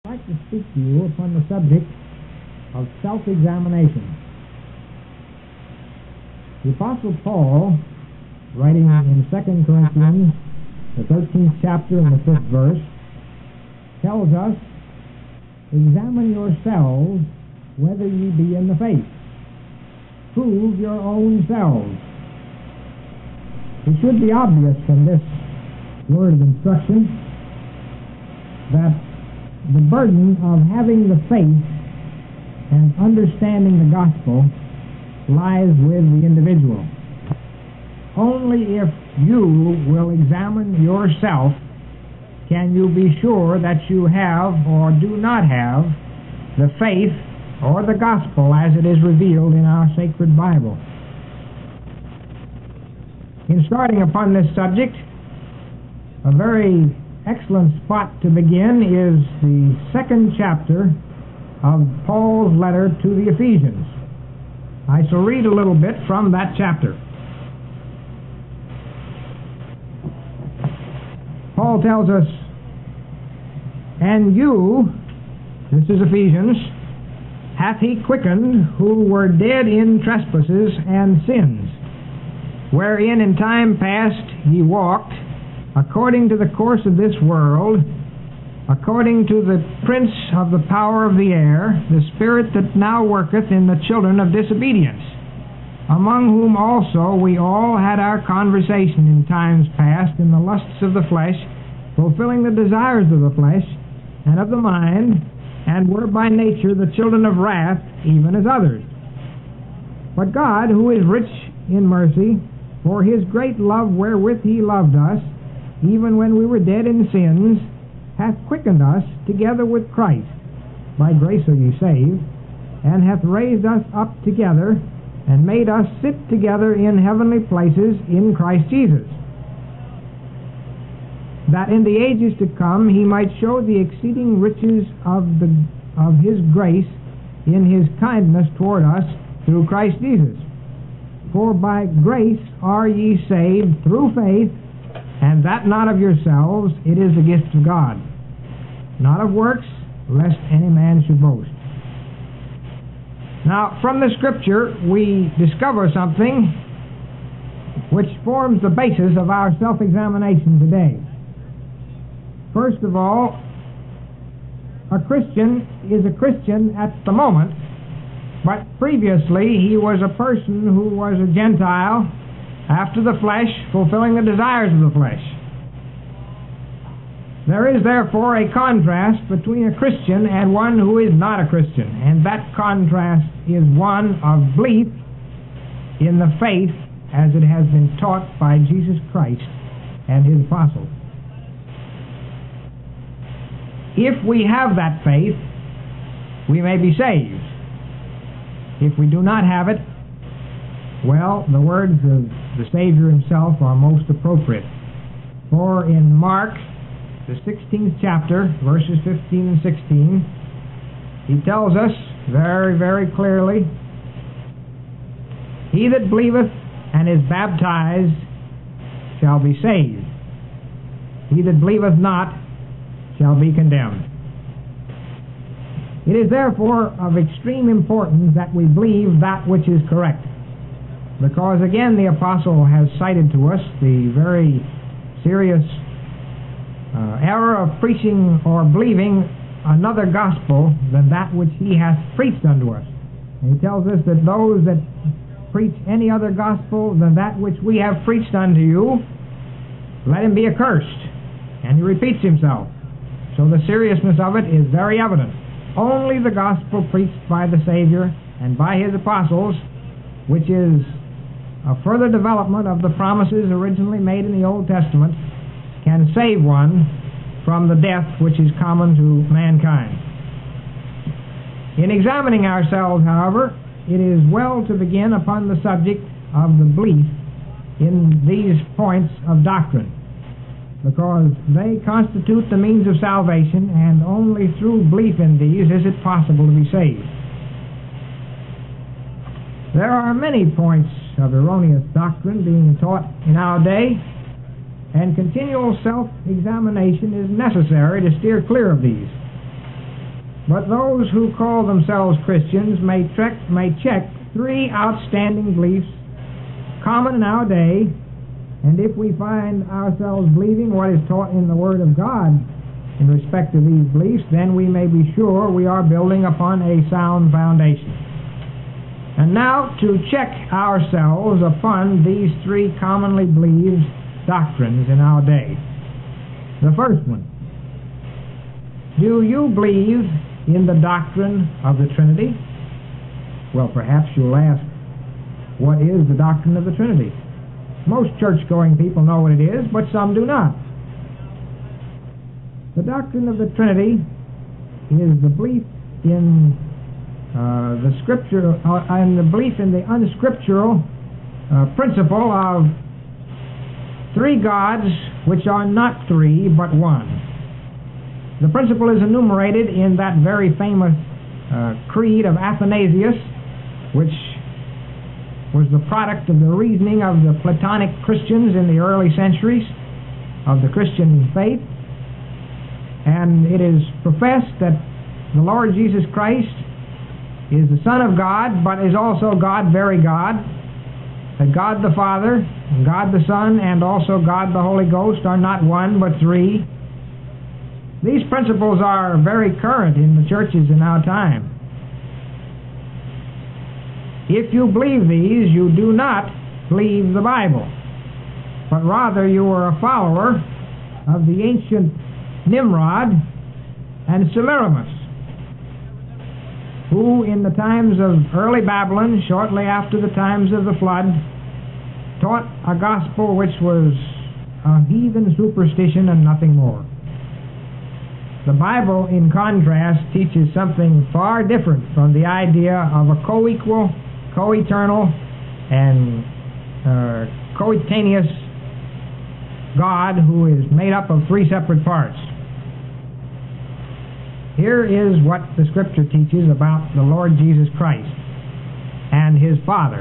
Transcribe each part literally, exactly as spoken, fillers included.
I'd like to speak to you upon the subject of self-examination. The Apostle Paul, writing in Second Corinthians, the thirteenth chapter and the fifth verse, tells us, "Examine yourselves whether ye be in the faith. Prove your own selves." It should be obvious from this word of instruction that the burden of having the faith and understanding the gospel lies with the individual. Only if you will examine yourself can you be sure that you have or do not have the faith or the gospel as it is revealed in our sacred Bible. In starting upon this subject, a very excellent spot to begin is the second chapter of Paul's letter to the Ephesians. I shall read a little bit from that chapter. Paul tells us, "And you," this is Ephesians, "hath he quickened who were dead in trespasses and sins, wherein in time past ye walked, according to the course of this world, according to the prince of the power of the air, the spirit that now worketh in the children of disobedience, among whom also we all had our conversation in times past in the lusts of the flesh, fulfilling the desires of the flesh and of the mind, and were by nature the children of wrath, even as others. But God, who is rich in mercy, for his great love wherewith he loved us, even when we were dead in sins, hath quickened us together with Christ. By grace are ye saved, and hath raised us up together, and made us sit together in heavenly places in Christ Jesus, that in the ages to come he might show the exceeding riches of the of his grace in his kindness toward us through Christ Jesus. For by grace are ye saved through faith, and that not of yourselves, it is the gift of God, not of works, lest any man should boast." Now, from the Scripture, we discover something which forms the basis of our self-examination today. First of all, a Christian is a Christian at the moment, but previously he was a person who was a Gentile, after the flesh, fulfilling the desires of the flesh. There is therefore a contrast between a Christian and one who is not a Christian, and that contrast is one of belief in the faith as it has been taught by Jesus Christ and his apostles. If we have that faith, we may be saved. If we do not have it, well, the words of the Savior himself are most appropriate. For in Mark, the sixteenth chapter, verses fifteen and sixteen, he tells us very, very clearly, "He that believeth and is baptized shall be saved. He that believeth not shall be condemned." It is therefore of extreme importance that we believe that which is correct, because again the apostle has cited to us the very serious uh, error of preaching or believing another gospel than that which he hath preached unto us. And he tells us that those that preach any other gospel than that which we have preached unto you, let him be accursed. And he repeats himself. So the seriousness of it is very evident. Only the gospel preached by the Savior and by his apostles, which is a further development of the promises originally made in the Old Testament, can save one from the death which is common to mankind. In examining ourselves, however, it is well to begin upon the subject of the belief in these points of doctrine, because they constitute the means of salvation, and only through belief in these is it possible to be saved. There are many points of erroneous doctrine being taught in our day, and continual self-examination is necessary to steer clear of these. But those who call themselves Christians may, trek, may check three outstanding beliefs common in our day, and if we find ourselves believing what is taught in the Word of God in respect to these beliefs, then we may be sure we are building upon a sound foundation. And now to check ourselves upon these three commonly believed doctrines in our day. The first one, do you believe in the doctrine of the Trinity? Well, perhaps you'll ask, what is the doctrine of the Trinity? Most church-going people know what it is, but some do not. The doctrine of the Trinity is the belief in uh, the Scripture, uh, and the belief in the unscriptural uh, principle of three gods, which are not three, but one. The principle is enumerated in that very famous uh, creed of Athanasius, which was the product of the reasoning of the Platonic Christians in the early centuries of the Christian faith. And it is professed that the Lord Jesus Christ is the Son of God, but is also God, very God. That God the Father, and God the Son, and also God the Holy Ghost are not one, but three. These principles are very current in the churches in our time. If you believe these, you do not believe the Bible, but rather you are a follower of the ancient Nimrod and Semiramis, who in the times of early Babylon, shortly after the times of the flood, taught a gospel which was a heathen superstition and nothing more. The Bible, in contrast, teaches something far different from the idea of a co-equal, co-eternal, and uh, coetaneous God who is made up of three separate parts. Here is what the Scripture teaches about the Lord Jesus Christ and His Father.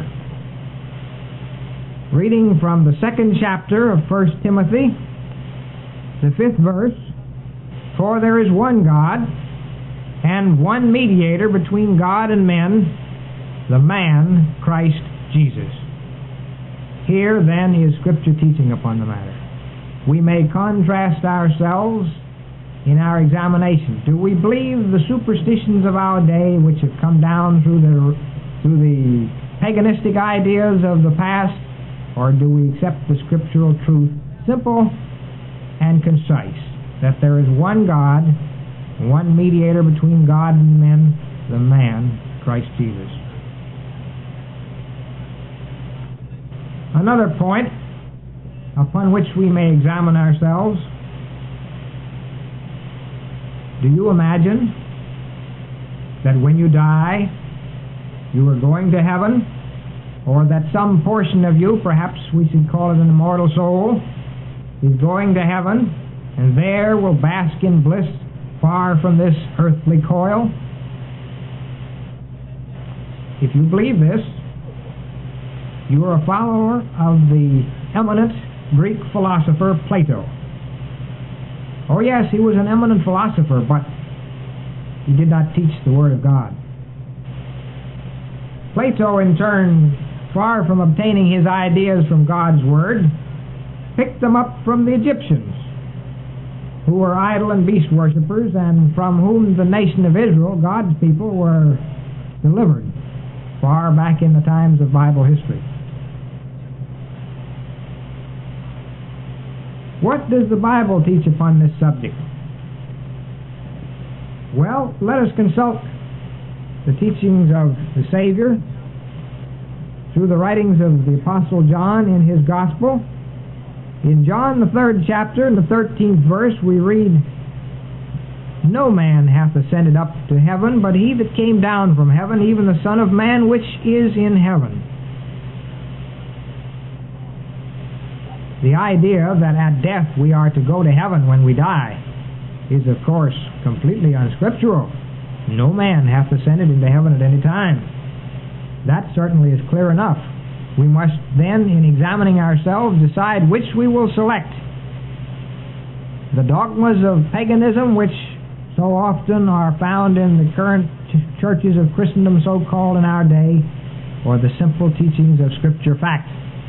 Reading from the second chapter of First Timothy, the fifth verse, for there is one God, and one mediator between God and men, the man Christ Jesus. Here then is Scripture teaching upon the matter. We may contrast ourselves in our examination. Do we believe the superstitions of our day, which have come down through the through the paganistic ideas of the past, or do we accept the scriptural truth, simple and concise, that there is one God, one mediator between God and men, the man Christ Jesus? Another point upon which we may examine ourselves, do you imagine that when you die, you are going to heaven, or that some portion of you, perhaps we should call it an immortal soul, is going to heaven, and there will bask in bliss far from this earthly coil? If you believe this, you are a follower of the eminent Greek philosopher Plato. Oh yes, he was an eminent philosopher, but he did not teach the Word of God. Plato, in turn, far from obtaining his ideas from God's Word, picked them up from the Egyptians, who were idol and beast worshippers, and from whom the nation of Israel, God's people, were delivered far back in the times of Bible history. What does the Bible teach upon this subject? Well, let us consult the teachings of the Savior through the writings of the Apostle John in his Gospel. In John, the third chapter, in the thirteenth verse, we read, no man hath ascended up to heaven, but he that came down from heaven, even the Son of Man which is in heaven. The idea that at death we are to go to heaven when we die is, of course, completely unscriptural. No man hath ascended into heaven at any time. That certainly is clear enough. We must then, in examining ourselves, decide which we will select. The dogmas of paganism, which so often are found in the current churches of Christendom, so-called, in our day, or the simple teachings of Scripture facts.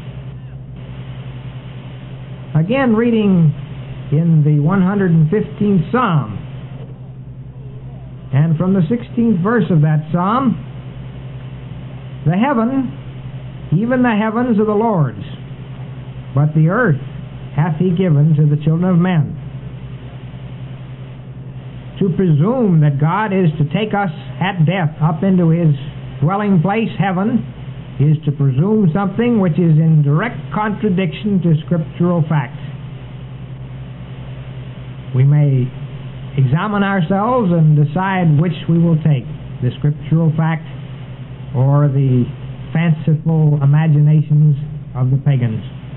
Again, reading in the one hundred fifteenth Psalm, and from the sixteenth verse of that Psalm, the heaven, even the heavens are the Lord's, but the earth hath he given to the children of men. To presume that God is to take us at death up into his dwelling place, heaven, is to presume something which is in direct contradiction to scriptural facts. We may examine ourselves and decide which we will take, the scriptural fact or the fanciful imaginations of the pagans.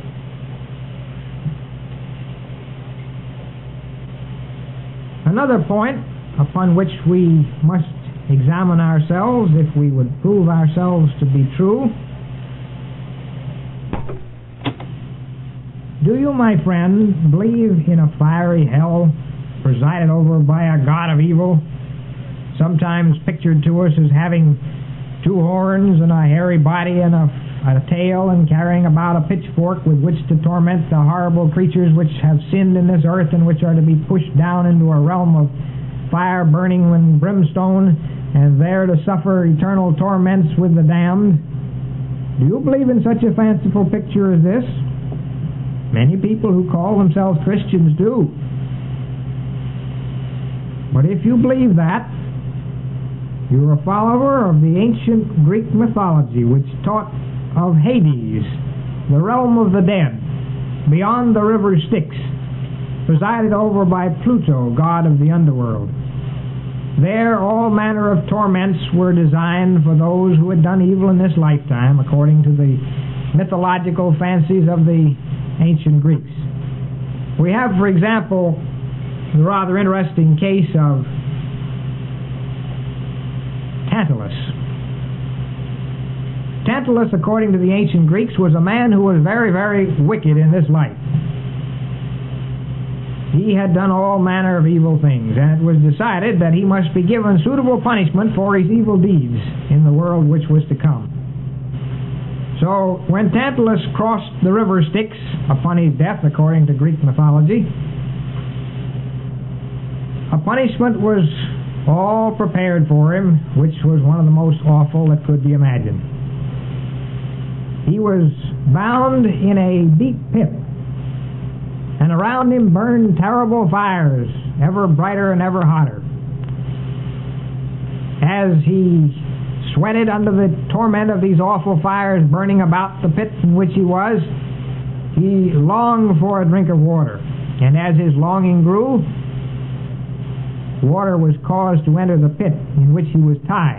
Another point upon which we must examine ourselves if we would prove ourselves to be true. Do you, my friend, believe in a fiery hell presided over by a god of evil, sometimes pictured to us as having two horns and a hairy body and a, a tail, and carrying about a pitchfork with which to torment the horrible creatures which have sinned in this earth and which are to be pushed down into a realm of fire burning and brimstone, and there to suffer eternal torments with the damned? Do you believe in such a fanciful picture as this? Many people who call themselves Christians do. But if you believe that, you're a follower of the ancient Greek mythology, which taught of Hades, the realm of the dead, beyond the river Styx, presided over by Pluto, god of the underworld. There all manner of torments were designed for those who had done evil in this lifetime, according to the mythological fancies of the ancient Greeks. We have, for example, the rather interesting case of Tantalus. Tantalus, according to the ancient Greeks, was a man who was very, very wicked in this life. He had done all manner of evil things, and it was decided that he must be given suitable punishment for his evil deeds in the world which was to come. So, when Tantalus crossed the river Styx upon his death, according to Greek mythology, a punishment was all prepared for him, which was one of the most awful that could be imagined. He was bound in a deep pit, and around him burned terrible fires, ever brighter and ever hotter. As he sweated under the torment of these awful fires burning about the pit in which he was, he longed for a drink of water. And as his longing grew, water was caused to enter the pit in which he was tied.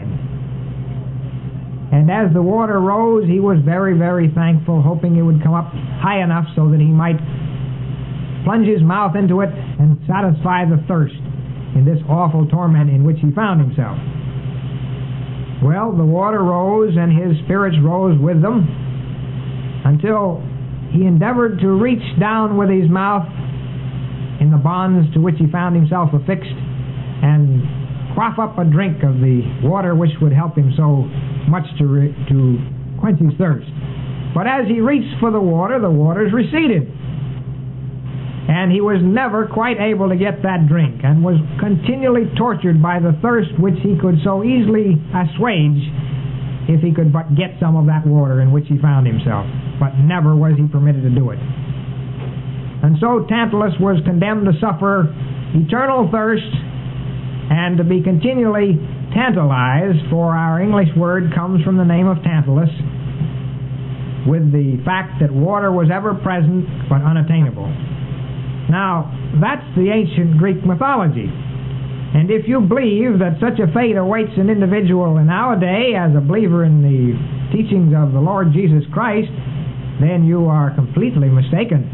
And as the water rose, he was very, very thankful, hoping it would come up high enough so that he might plunge his mouth into it and satisfy the thirst in this awful torment in which he found himself. Well, the water rose, and his spirits rose with them, until he endeavored to reach down with his mouth in the bonds to which he found himself affixed, and quaff up a drink of the water which would help him so much to, re- to quench his thirst. But as he reached for the water, the waters receded, and he was never quite able to get that drink, and was continually tortured by the thirst which he could so easily assuage if he could but get some of that water in which he found himself. But never was he permitted to do it. And so Tantalus was condemned to suffer eternal thirst and to be continually tantalized, for our English word comes from the name of Tantalus, with the fact that water was ever present but unattainable. Now, that's the ancient Greek mythology. And if you believe that such a fate awaits an individual in our day as a believer in the teachings of the Lord Jesus Christ, then you are completely mistaken.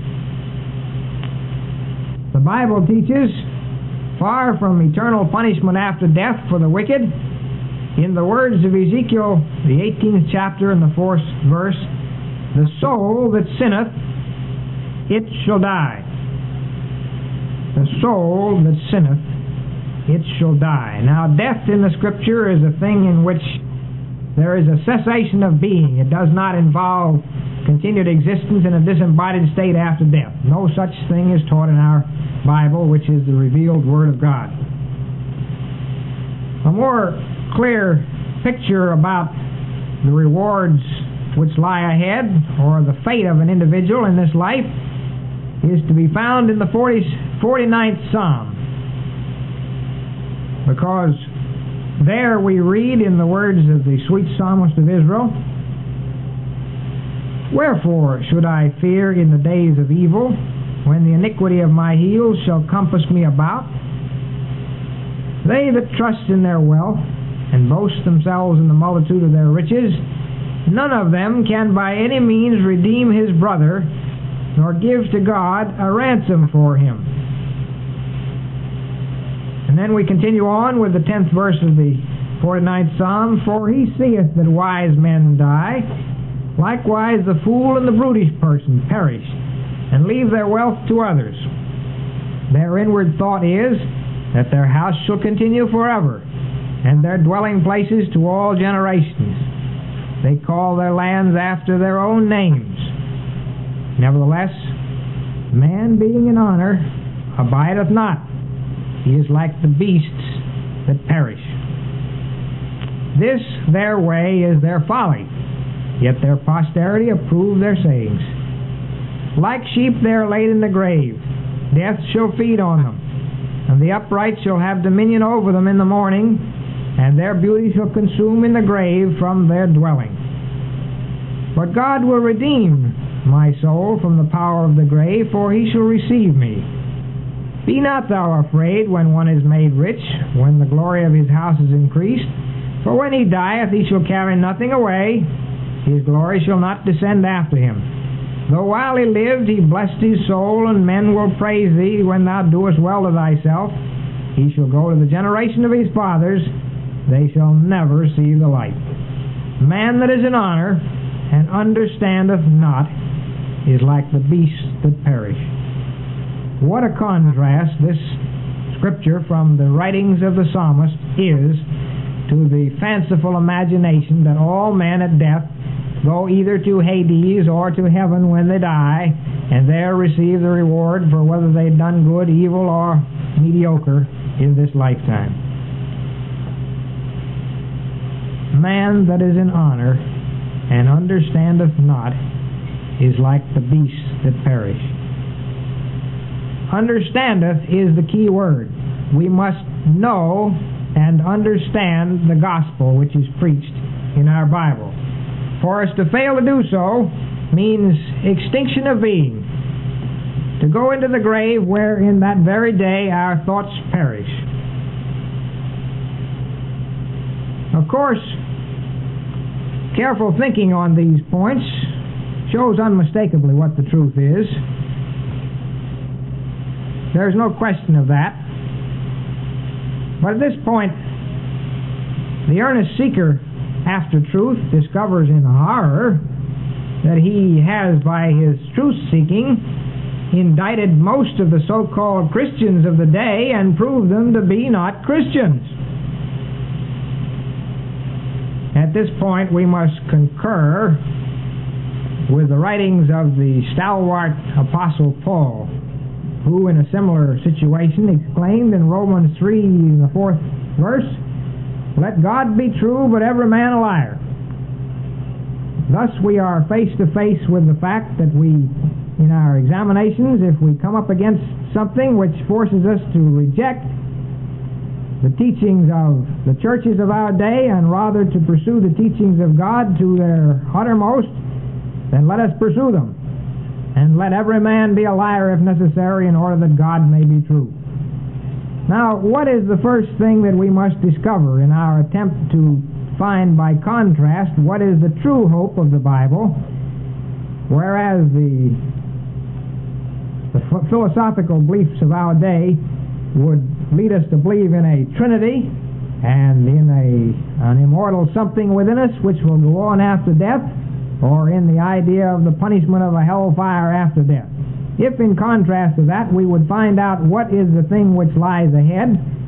The Bible teaches, far from eternal punishment after death for the wicked, in the words of Ezekiel, the eighteenth chapter and the fourth verse, the soul that sinneth, it shall die. The soul that sinneth it shall die. Now, death in the Scripture is a thing in which there is a cessation of being. It does not involve continued existence in a disembodied state after death. No such thing is taught in our Bible, which is the revealed Word of God. A more clear picture about the rewards which lie ahead, or the fate of an individual in this life, is to be found in the forty-ninth Psalm. Because there we read in the words of the sweet psalmist of Israel, "Wherefore should I fear in the days of evil, when the iniquity of my heels shall compass me about? They that trust in their wealth, and boast themselves in the multitude of their riches, none of them can by any means redeem his brother, nor give to God a ransom for him." And then we continue on with the tenth verse of the forty-ninth Psalm, "For he seeth that wise men die, likewise the fool and the brutish person perish, and leave their wealth to others. Their inward thought is that their house shall continue forever, and their dwelling places to all generations. They call their lands after their own names. Nevertheless, man being in honor abideth not. He is like the beasts that perish. This their way is their folly, yet their posterity approve their sayings. Like sheep they are laid in the grave. Death shall feed on them, and the upright shall have dominion over them in the morning, and their beauty shall consume in the grave from their dwelling. But God will redeem my soul from the power of the grave, for he shall receive me. Be not thou afraid when one is made rich, when the glory of his house is increased. For when he dieth, he shall carry nothing away. His glory shall not descend after him. Though while he lived, he blessed his soul, and men will praise thee when thou doest well to thyself. He shall go to the generation of his fathers. They shall never see the light. Man that is in honor and understandeth not is like the beasts that perish." What a contrast this scripture from the writings of the psalmist is to the fanciful imagination that all men at death go either to Hades or to heaven when they die, and there receive the reward for whether they've done good, evil, or mediocre in this lifetime. Man that is in honor and understandeth not is like the beasts that perish. Understandeth is the key word. We must know and understand the gospel which is preached in our Bible. For us to fail to do so means extinction of being, to go into the grave where in that very day our thoughts perish. Of course, careful thinking on these points shows unmistakably what the truth is. There's no question of that. But at this point, the earnest seeker after truth discovers in horror that he has, by his truth-seeking, indicted most of the so-called Christians of the day and proved them to be not Christians. At this point, we must concur with the writings of the stalwart Apostle Paul, who in a similar situation exclaimed in Romans three, in the fourth verse, "Let God be true, but every man a liar." Thus we are face to face with the fact that we, in our examinations, if we come up against something which forces us to reject the teachings of the churches of our day and rather to pursue the teachings of God to their uttermost, then let us pursue them. And let every man be a liar if necessary, in order that God may be true. Now, what is the first thing that we must discover in our attempt to find by contrast what is the true hope of the Bible, whereas the, the philosophical beliefs of our day would lead us to believe in a Trinity and in a, an immortal something within us which will go on after death, or in the idea of the punishment of a hellfire after death. If in contrast to that we would find out what is the thing which lies ahead,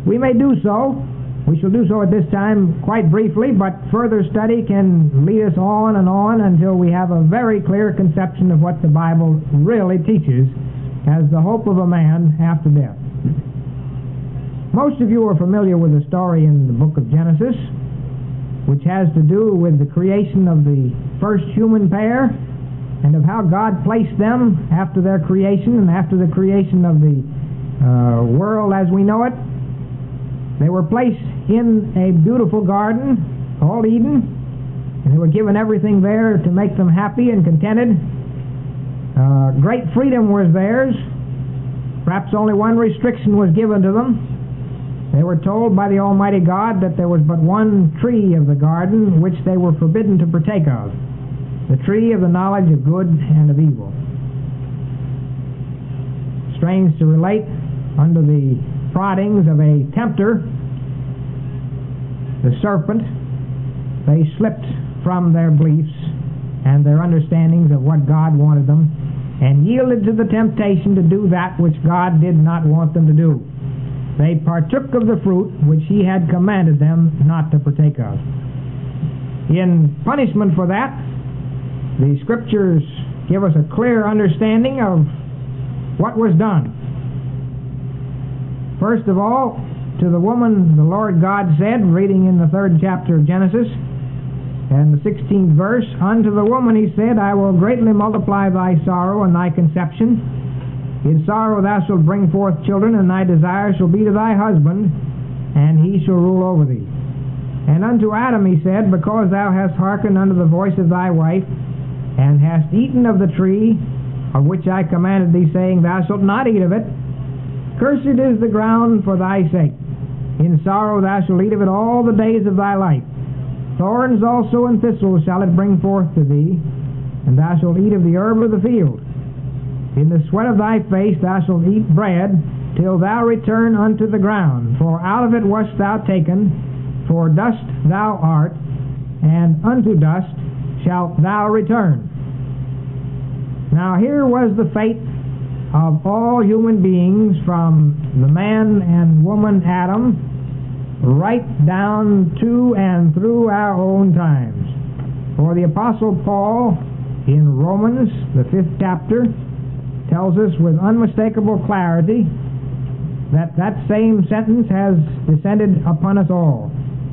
We may do so. We shall do so at this time quite briefly, but further study can lead us on and on until we have a very clear conception of what the Bible really teaches as the hope of a man after death. Most of you are familiar with the story in the book of Genesis, which has to do with the creation of the first human pair and of how God placed them after their creation and after the creation of the uh, world as we know it. They were placed in a beautiful garden called Eden, and they were given everything there to make them happy and contented. Uh, great freedom was theirs. Perhaps only one restriction was given to them. They were told by the Almighty God that there was but one tree of the garden which they were forbidden to partake of, the tree of the knowledge of good and of evil. Strange to relate, under the proddings of a tempter, the serpent, they slipped from their beliefs and their understandings of what God wanted them and yielded to the temptation to do that which God did not want them to do. They partook of the fruit which He had commanded them not to partake of. In punishment for that, the Scriptures give us a clear understanding of what was done. First of all, to the woman, the Lord God said, reading in the third chapter of Genesis, and the sixteenth verse, unto the woman He said, I will greatly multiply thy sorrow and thy conception. In sorrow thou shalt bring forth children, and thy desire shall be to thy husband, and he shall rule over thee. And unto Adam He said, because thou hast hearkened unto the voice of thy wife, and hast eaten of the tree of which I commanded thee, saying, thou shalt not eat of it, cursed is the ground for thy sake. In sorrow thou shalt eat of it all the days of thy life. Thorns also and thistles shall it bring forth to thee, and thou shalt eat of the herb of the field. In the sweat of thy face thou shalt eat bread, till thou return unto the ground. For out of it wast thou taken, for dust thou art, and unto dust shalt thou return. Now here was the fate of all human beings, from the man and woman Adam right down to and through our own times. For the Apostle Paul in Romans, the fifth chapter, tells us with unmistakable clarity that that same sentence has descended upon us all.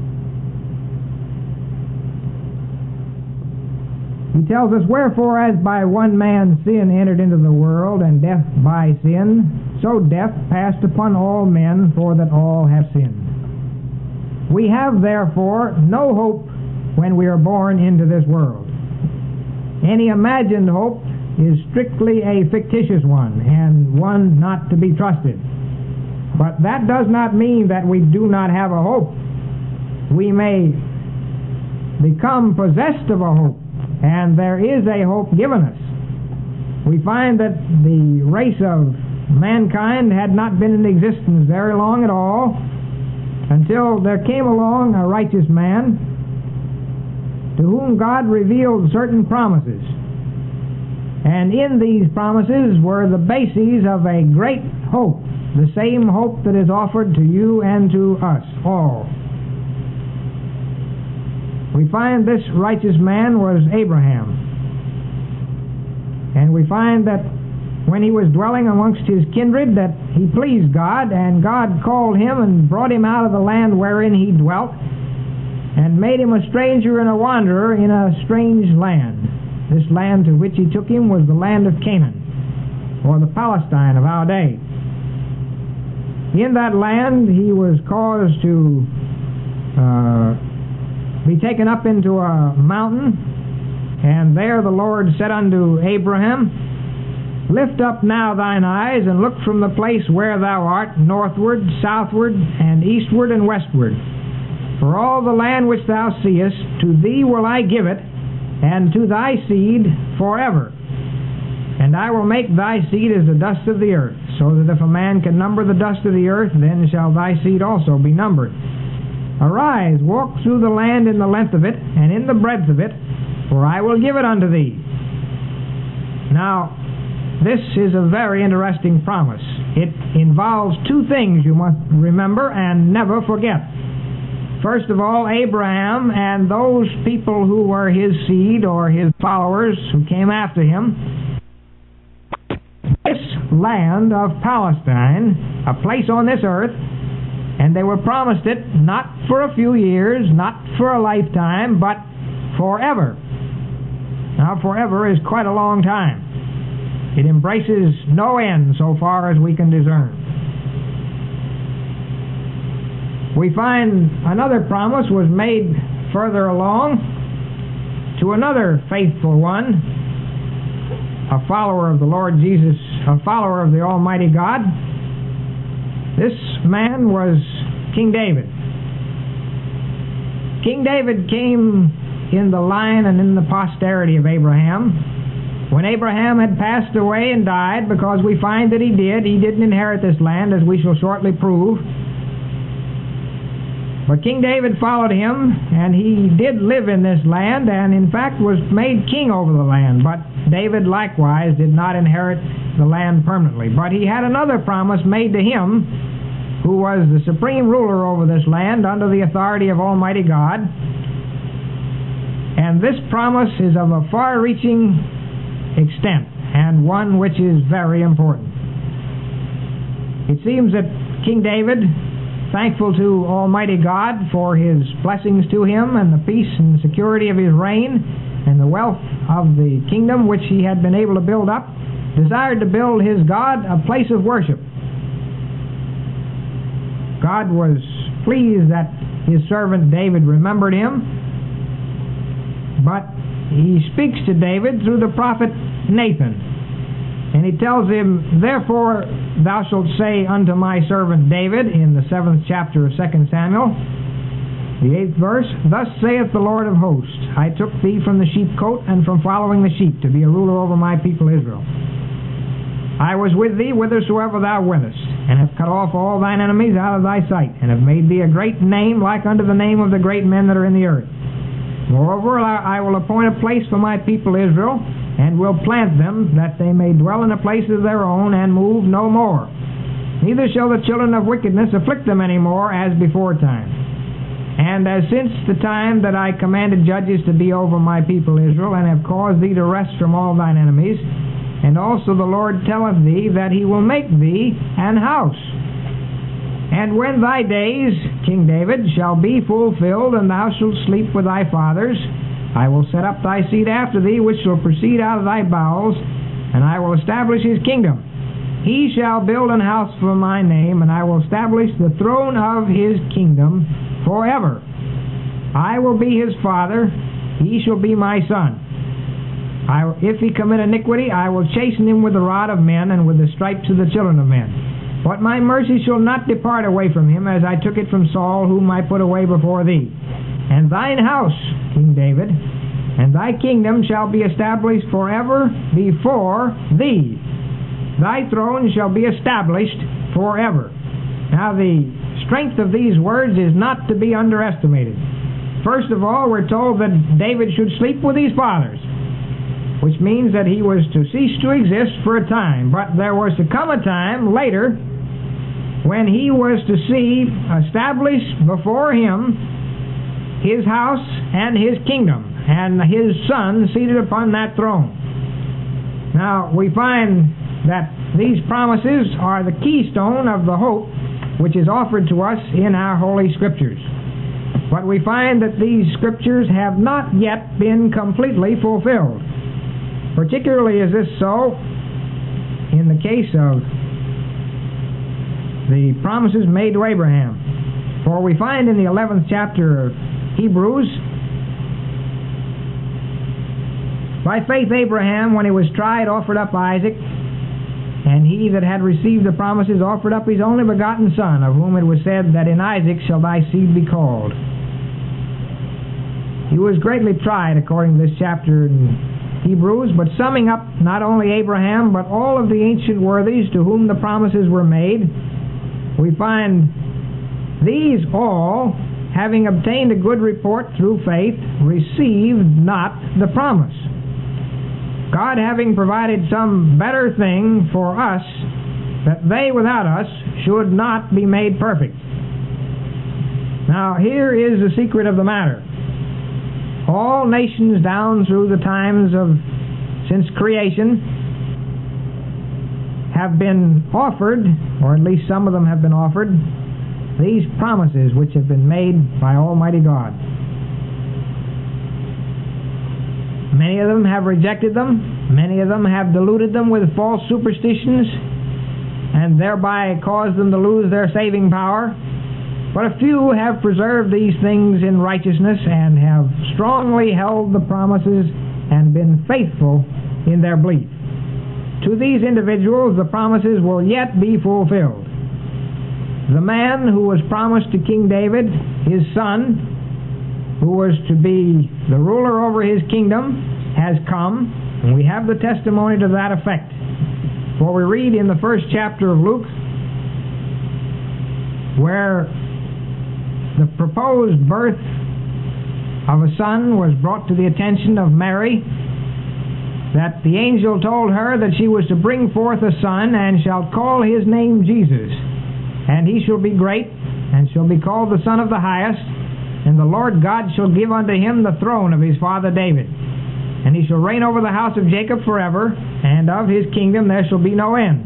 He tells us, wherefore as by one man sin entered into the world, and death by sin, so death passed upon all men, for that all have sinned. We have therefore no hope when we are born into this world. Any imagined hope is strictly a fictitious one, and one not to be trusted. But that does not mean that we do not have a hope. We may become possessed of a hope, and there is a hope given us. We find that the race of mankind had not been in existence very long at all until there came along a righteous man to whom God revealed certain promises. And in these promises were the bases of a great hope, the same hope that is offered to you and to us all. We find this righteous man was Abraham. And we find that when he was dwelling amongst his kindred, that he pleased God, and God called him and brought him out of the land wherein he dwelt, and made him a stranger and a wanderer in a strange land. This land to which he took him was the land of Canaan, or the Palestine of our day. In that land he was caused to uh, be taken up into a mountain, and there the Lord said unto Abraham, lift up now thine eyes, and look from the place where thou art, northward, southward, and eastward, and westward. For all the land which thou seest, to thee will I give it, and to thy seed forever. And I will make thy seed as the dust of the earth, so that if a man can number the dust of the earth, then shall thy seed also be numbered. Arise, walk through the land in the length of it, and in the breadth of it, for I will give it unto thee. Now, this is a very interesting promise. it involves two things you must remember and never forget. First of all, Abraham and those people who were his seed or his followers who came after him, this land of Palestine, a place on this earth, and they were promised it not for a few years, not for a lifetime, but forever. Now, forever is quite a long time. It embraces no end so far as we can discern. We find another promise was made further along to another faithful one, a follower of the Lord Jesus, a follower of the Almighty God. This man was King David. King David came in the line and in the posterity of Abraham. When Abraham had passed away and died, because we find that he did, he didn't inherit this land, as we shall shortly prove. But King David followed him, and he did live in this land, and in fact was made king over the land. But David likewise did not inherit the land permanently. But he had another promise made to him, who was the supreme ruler over this land under the authority of Almighty God. And this promise is of a far-reaching extent, and one which is very important. It seems that King David, thankful to Almighty God for his blessings to him and the peace and security of his reign and the wealth of the kingdom which he had been able to build up, desired to build his God a place of worship. God was pleased that his servant David remembered him, but he speaks to David through the prophet Nathan, and he tells him, "Therefore thou shalt say unto my servant David," in the seventh chapter of Second Samuel, the eighth verse, "Thus saith the Lord of hosts, I took thee from the sheepcote and from following the sheep to be a ruler over my people Israel. I was with thee whithersoever thou wentest, and have cut off all thine enemies out of thy sight, and have made thee a great name like unto the name of the great men that are in the earth. Moreover, I will appoint a place for my people Israel, and will plant them, that they may dwell in a place of their own, and move no more. Neither shall the children of wickedness afflict them any more, as before time. And as since the time that I commanded judges to be over my people Israel, and have caused thee to rest from all thine enemies, and also the Lord telleth thee that he will make thee an house. And when thy days, King David, shall be fulfilled, and thou shalt sleep with thy fathers, I will set up thy seed after thee, which shall proceed out of thy bowels, and I will establish his kingdom. He shall build an house for my name, and I will establish the throne of his kingdom forever. I will be his father, he shall be my son. I, if he commit iniquity, I will chasten him with the rod of men, and with the stripes of the children of men. But my mercy shall not depart away from him, as I took it from Saul, whom I put away before thee. And thine house, King David, and thy kingdom shall be established forever before thee. Thy throne shall be established forever." Now, the strength of these words is not to be underestimated. First of all, we're told that David should sleep with his fathers, which means that he was to cease to exist for a time. But there was to come a time later when he was to see established before him his house and his kingdom, and his son seated upon that throne. Now, we find that these promises are the keystone of the hope which is offered to us in our Holy Scriptures. But we find that these Scriptures have not yet been completely fulfilled. Particularly is this so in the case of the promises made to Abraham. For we find in the eleventh chapter of Hebrews, "By faith Abraham, when he was tried, offered up Isaac, and he that had received the promises offered up his only begotten son, of whom it was said that in Isaac shall thy seed be called." He was greatly tried, according to this chapter in Hebrews, but summing up not only Abraham, but all of the ancient worthies to whom the promises were made, we find these all, having obtained a good report through faith, received not the promise. God having provided some better thing for us, that they without us should not be made perfect. Now here is the secret of the matter. All nations down through the times of since creation have been offered, or at least some of them have been offered, these promises which have been made by Almighty God. Many of them have rejected them. Many of them have deluded them with false superstitions and thereby caused them to lose their saving power. But a few have preserved these things in righteousness and have strongly held the promises and been faithful in their belief. To these individuals the promises will yet be fulfilled. The man who was promised to King David, his son, who was to be the ruler over his kingdom, has come, and we have the testimony to that effect. For we read in the first chapter of Luke, where the proposed birth of a son was brought to the attention of Mary, that the angel told her that she was to bring forth a son, and shall call his name Jesus. And he shall be great, and shall be called the Son of the Highest, and the Lord God shall give unto him the throne of his father David. And he shall reign over the house of Jacob forever, and of his kingdom there shall be no end.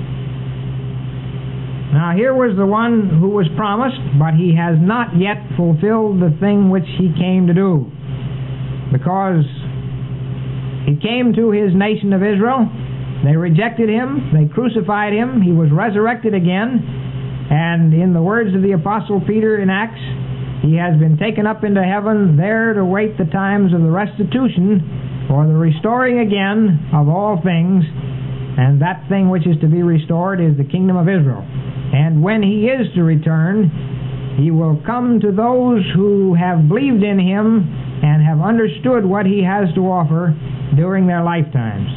Now here was the one who was promised, but he has not yet fulfilled the thing which he came to do. Because he came to his nation of Israel, they rejected him, they crucified him, he was resurrected again, and in the words of the Apostle Peter in Acts, he has been taken up into heaven there to wait the times of the restitution or the restoring again of all things, and that thing which is to be restored is the kingdom of Israel. And when he is to return, he will come to those who have believed in him and have understood what he has to offer during their lifetimes.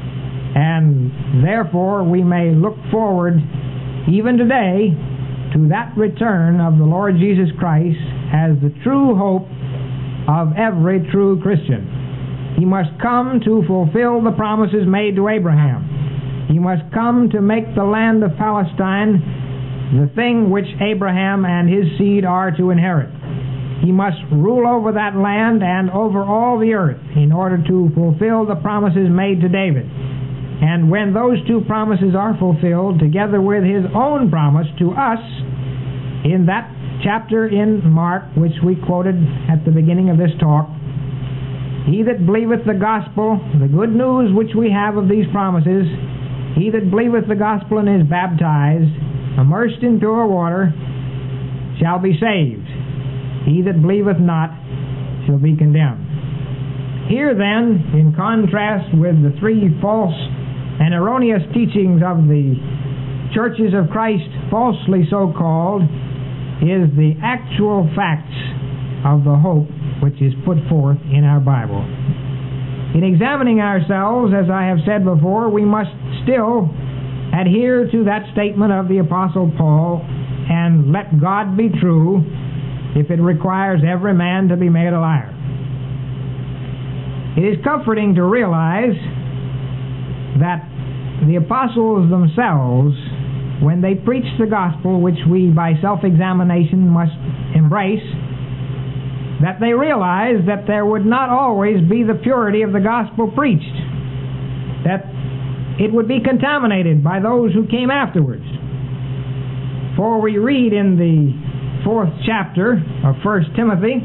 And therefore we may look forward even today to that return of the Lord Jesus Christ as the true hope of every true Christian. He must come to fulfill the promises made to Abraham. He must come to make the land of Palestine the thing which Abraham and his seed are to inherit. He must rule over that land and over all the earth in order to fulfill the promises made to David. And when those two promises are fulfilled, together with his own promise to us in that chapter in Mark, which we quoted at the beginning of this talk, he that believeth the gospel, the good news which we have of these promises, he that believeth the gospel and is baptized, immersed in pure water, shall be saved. He that believeth not shall be condemned. Here then, in contrast with the three false and erroneous teachings of the churches of Christ, falsely so called, is the actual facts of the hope which is put forth in our Bible. In examining ourselves, as I have said before, we must still adhere to that statement of the Apostle Paul, and let God be true if it requires every man to be made a liar. It is comforting to realize that the apostles themselves, when they preached the gospel, which we by self-examination must embrace, that they realized that there would not always be the purity of the gospel preached, that it would be contaminated by those who came afterwards. For we read in the fourth chapter of First Timothy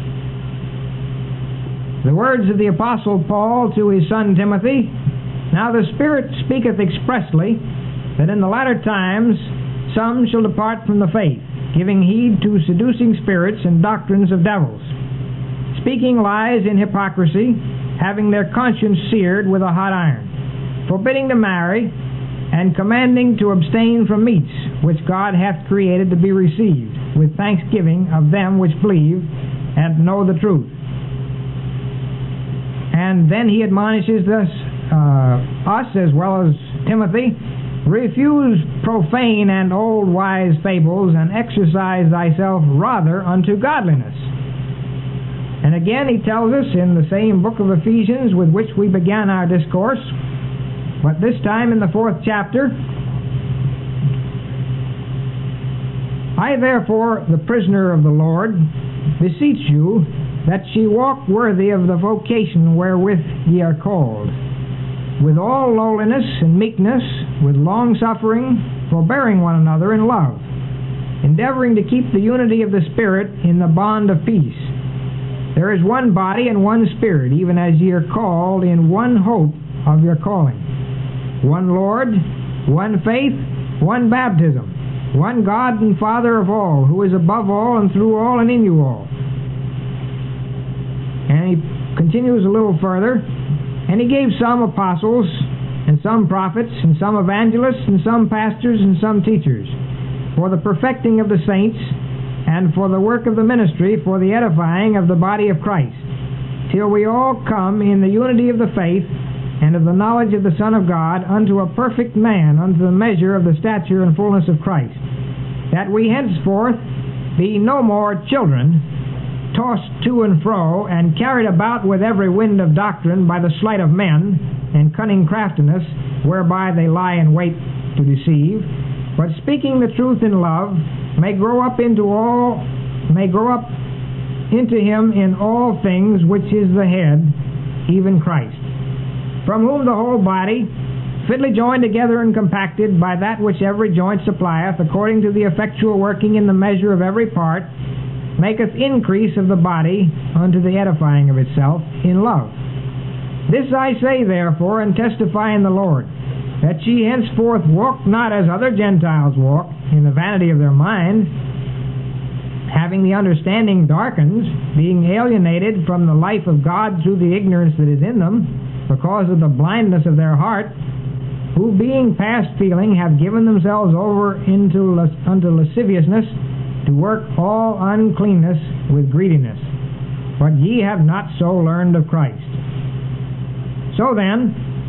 the words of the Apostle Paul to his son Timothy, "Now the Spirit speaketh expressly, that in the latter times some shall depart from the faith, giving heed to seducing spirits and doctrines of devils, speaking lies in hypocrisy, having their conscience seared with a hot iron, forbidding to marry, and commanding to abstain from meats, which God hath created to be received, with thanksgiving of them which believe and know the truth." And then he admonishes us, uh, us as well as Timothy, "Refuse profane and old wise fables, and exercise thyself rather unto godliness." And again he tells us in the same book of Ephesians with which we began our discourse, but this time in the fourth chapter, I therefore, the prisoner of the Lord, beseech you that ye walk worthy of the vocation wherewith ye are called, with all lowliness and meekness, with long-suffering, forbearing one another in love, endeavoring to keep the unity of the Spirit in the bond of peace. There is one body and one Spirit, even as ye are called in one hope of your calling. One Lord, one faith, one baptism, one God and Father of all, who is above all and through all and in you all. And he continues a little further, and he gave some apostles, and some prophets, and some evangelists, and some pastors, and some teachers, for the perfecting of the saints, and for the work of the ministry, for the edifying of the body of Christ, till we all come in the unity of the faith, and of the knowledge of the Son of God, unto a perfect man, unto the measure of the stature and fullness of Christ, that we henceforth be no more children, tossed to and fro, and carried about with every wind of doctrine by the sleight of men, and cunning craftiness, whereby they lie in wait to deceive, but speaking the truth in love, may grow up into all, may grow up into him in all things, which is the head, even Christ, from whom the whole body, fitly joined together and compacted by that which every joint supplieth, according to the effectual working in the measure of every part, maketh increase of the body unto the edifying of itself in love. This I say therefore, and testify in the Lord, that ye henceforth walk not as other Gentiles walk, in the vanity of their minds, having the understanding darkened, being alienated from the life of God through the ignorance that is in them, because of the blindness of their heart, who being past feeling have given themselves over into las- unto lasciviousness, to work all uncleanness with greediness. But ye have not so learned of Christ. So then,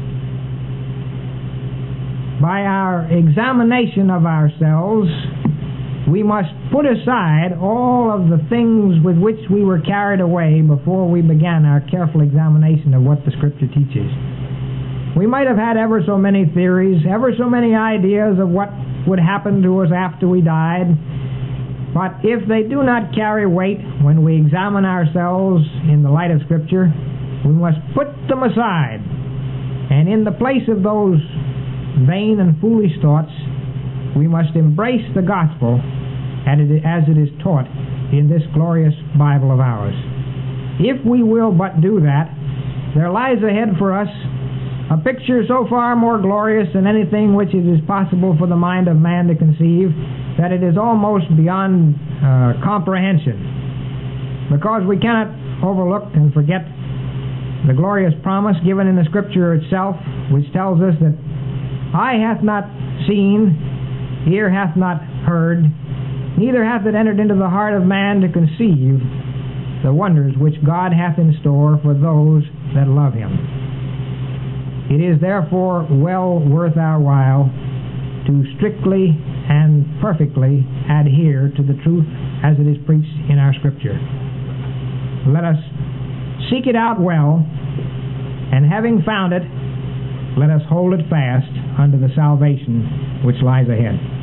by our examination of ourselves, we must put aside all of the things with which we were carried away before we began our careful examination of what the Scripture teaches. We might have had ever so many theories, ever so many ideas of what would happen to us after we died, but if they do not carry weight when we examine ourselves in the light of Scripture, we must put them aside, and in the place of those vain and foolish thoughts, we must embrace the gospel as it is taught in this glorious Bible of ours. If we will but do that, there lies ahead for us a picture so far more glorious than anything which it is possible for the mind of man to conceive, that it is almost beyond uh, comprehension, because we cannot overlook and forget the glorious promise given in the Scripture itself, which tells us that eye hath not seen, ear hath not heard, neither hath it entered into the heart of man to conceive the wonders which God hath in store for those that love him. It is therefore well worth our while to strictly and perfectly adhere to the truth as it is preached in our Scripture. Let us seek it out well, and having found it, let us hold it fast unto the salvation which lies ahead.